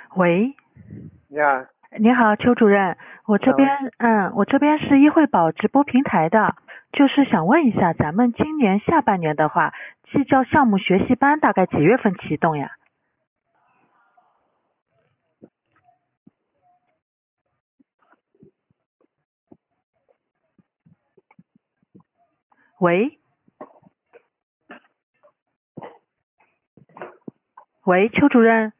喂， 你好， 你好，邱主任，我这边是议会宝直播平台的，就是想问一下，咱们今年下半年的话，技教项目学习班大概几月份启动呀？喂，喂，邱主任。